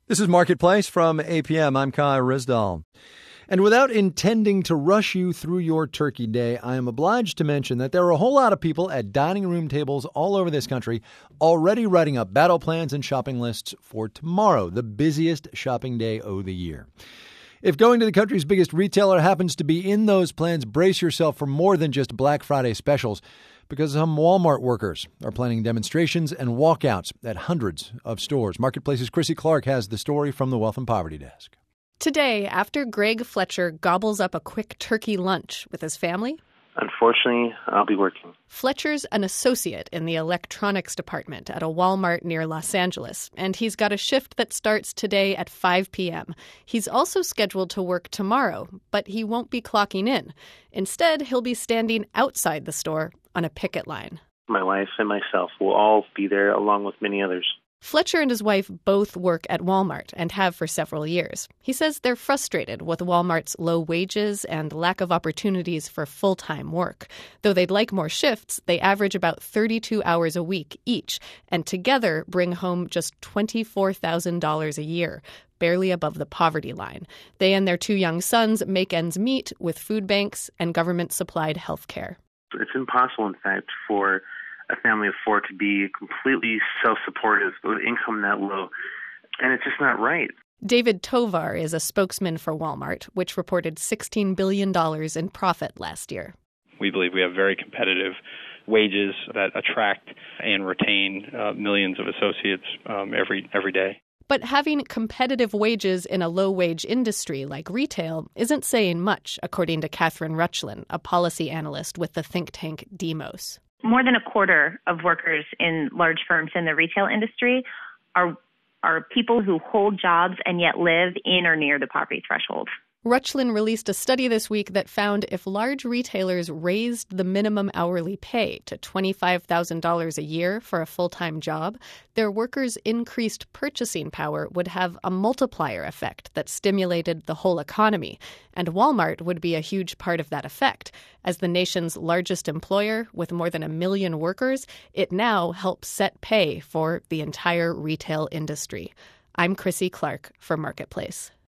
This is Marketplace from APM. I'm Kai Rizdal. And without intending to rush you through your turkey day, I am obliged to mention that there are a whole lot of people at dining room tables all over this country already writing up battle plans and shopping lists for tomorrow, the busiest shopping day of the year. If going to the country's biggest retailer happens to be in those plans, brace yourself for more than just Black Friday specials, because some Walmart workers are planning demonstrations and walkouts at hundreds of stores. Marketplace's Chrissy Clark has the story from the Wealth and Poverty Desk. Today, after Greg Fletcher gobbles up a quick turkey lunch with his family, unfortunately, I'll be working. Fletcher's an associate in the electronics department at a Walmart near Los Angeles, and he's got a shift that starts today at 5 p.m. He's also scheduled to work tomorrow, but he won't be clocking in. Instead, he'll be standing outside the store on a picket line. My wife and myself will all be there along with many others. Fletcher and his wife both work at Walmart and have for several years. He says they're frustrated with Walmart's low wages and lack of opportunities for full-time work. Though they'd like more shifts, they average about 32 hours a week each, and together bring home just $24,000 a year, barely above the poverty line. They and their two young sons make ends meet with food banks and government-supplied health care. It's impossible, in fact, for a family of four to be completely self-supportive with income that low. And it's just not right. David Tovar is a spokesman for Walmart, which reported $16 billion in profit last year. We believe we have very competitive wages that attract and retain millions of associates every day. But having competitive wages in a low-wage industry like retail isn't saying much, according to Catherine Rutchlin, a policy analyst with the think tank Demos. More than a quarter of workers in large firms in the retail industry are people who hold jobs and yet live in or near the poverty threshold. Rutchlin released a study this week that found if large retailers raised the minimum hourly pay to $25,000 a year for a full-time job, their workers' increased purchasing power would have a multiplier effect that stimulated the whole economy. And Walmart would be a huge part of that effect. As the nation's largest employer with more than 1 million workers, it now helps set pay for the entire retail industry. I'm Chrissy Clark for Marketplace.